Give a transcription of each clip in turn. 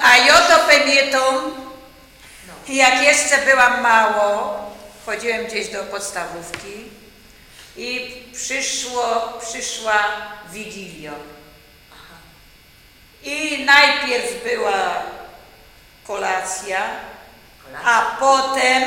A ja to pamiętam, jak jeszcze byłam mało, chodziłem gdzieś do podstawówki i przyszła Wigilia. I najpierw była kolacja, a potem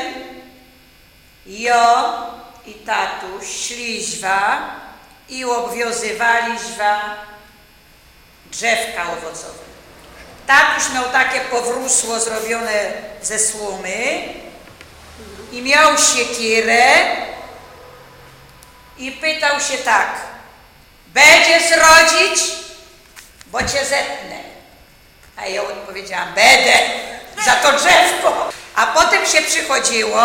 ja i tatuś szliśmy i obwiązywaliśmy drzewka owocowe. Tatuś miał takie powrósło zrobione ze słomy i miał siekierę i pytał się tak: będziesz rodzić, bo cię zetnę. A ja odpowiedziałam: będę, za to drzewko. A potem się przychodziło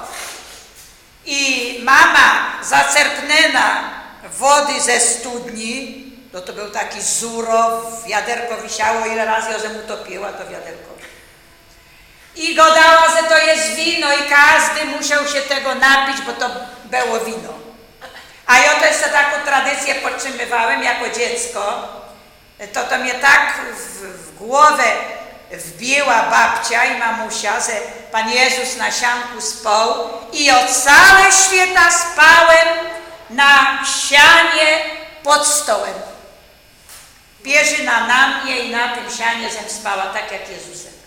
i mama zaczerpnęła wody ze studni, no to był taki Zurow, wiaderko wisiało, ile razy ją utopiła to wiaderko. I go dała, że to jest wino i każdy musiał się tego napić, bo to było wino. A ja też taką tradycję podtrzymywałem jako dziecko. To mnie tak w głowę wbiła babcia i mamusia, że Pan Jezus na sianku spał i ja całe święta spałem na sianie pod stołem. Pierzyna na mnie i na tym sianie żem spała tak jak Jezusem.